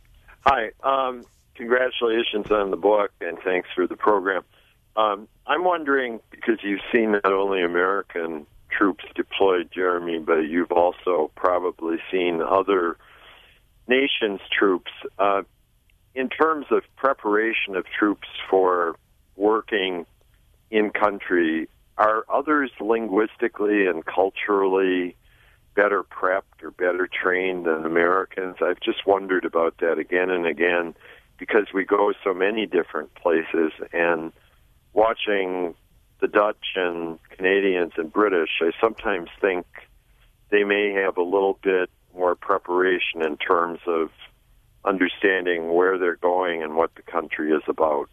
Hi. Um, congratulations on the book, and thanks for the program. Um, I'm wondering, because you've seen not only American troops deployed, Jeremy, but you've also probably seen other nations' troops. Uh, In terms of preparation of troops for working in country, are others linguistically and culturally better prepped or better trained than Americans? I've just wondered about that again and again, because we go so many different places, and watching the Dutch and Canadians and British, I sometimes think they may have a little bit more preparation in terms of understanding where they're going and what the country is about.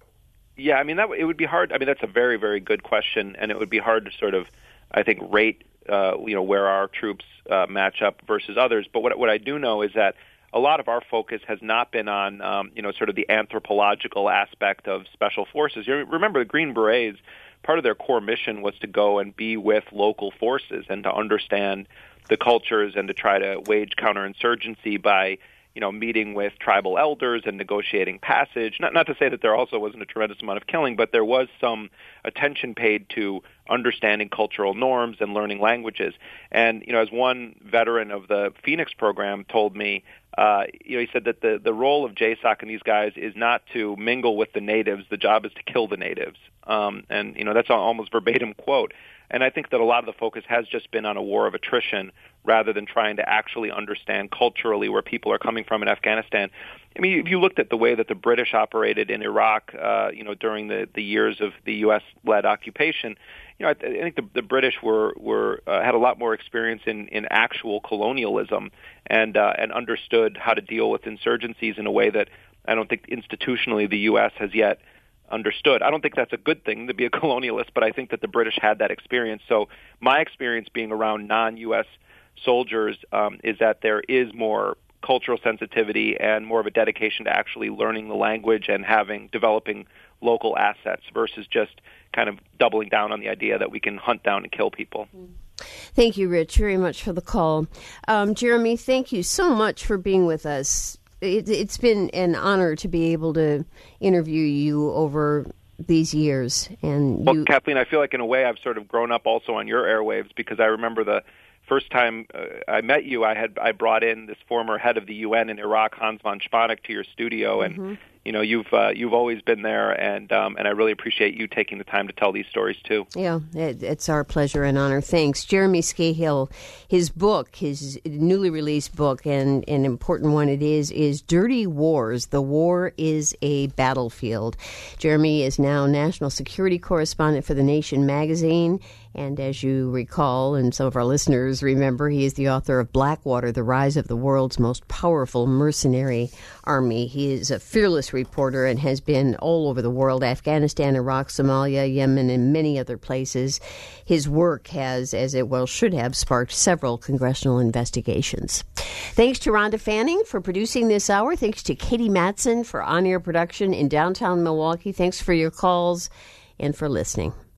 Yeah, I mean, that it would be hard. I mean, that's a very, very good question, and it would be hard to sort of, I think, rate, uh, you know, where our troops uh, match up versus others. But what what I do know is that a lot of our focus has not been on, um, you know, sort of the anthropological aspect of special forces. You remember the Green Berets, part of their core mission was to go and be with local forces and to understand the cultures and to try to wage counterinsurgency by, you know, meeting with tribal elders and negotiating passage. Not not to say that there also wasn't a tremendous amount of killing, but there was some attention paid to understanding cultural norms and learning languages. And, you know, as one veteran of the Phoenix program told me, uh, you know, he said that the, the role of J SOC and these guys is not to mingle with the natives. The job is to kill the natives. Um, and, you know, that's an almost verbatim quote. And I think that a lot of the focus has just been on a war of attrition rather than trying to actually understand culturally where people are coming from in Afghanistan. I mean, if you looked at the way that the British operated in Iraq, uh, you know, during the, the years of the U S-led occupation, you know, I, th- I think the, the British were were uh, had a lot more experience in, in actual colonialism and uh, and understood how to deal with insurgencies in a way that I don't think institutionally the U S has yet understood. I don't think that's a good thing to be a colonialist, but I think that the British had that experience. So my experience being around non-U S soldiers um, is that there is more cultural sensitivity and more of a dedication to actually learning the language and having developing local assets versus just kind of doubling down on the idea that we can hunt down and kill people. Thank you, Rich, very much for the call. Um, Jeremy, thank you so much for being with us. It, it's been an honor to be able to interview you over these years. And well, you... Kathleen, I feel like in a way I've sort of grown up also on your airwaves, because I remember the first time uh, I met you, I had I brought in this former head of the U N in Iraq, Hans von Spanek, to your studio, and mm-hmm. you know, you've uh, you've always been there, and um, and I really appreciate you taking the time to tell these stories too. Yeah, it, it's our pleasure and honor. Thanks, Jeremy Scahill. His book, his newly released book, and an important one it is, is Dirty Wars. The War is a Battlefield. Jeremy is now national security correspondent for The Nation magazine. And as you recall, and some of our listeners remember, he is the author of Blackwater, The Rise of the World's Most Powerful Mercenary Army. He is a fearless reporter and has been all over the world, Afghanistan, Iraq, Somalia, Yemen, and many other places. His work has, as it well should have, sparked several congressional investigations. Thanks to Rhonda Fanning for producing this hour. Thanks to Katie Matson for on-air production in downtown Milwaukee. Thanks for your calls and for listening.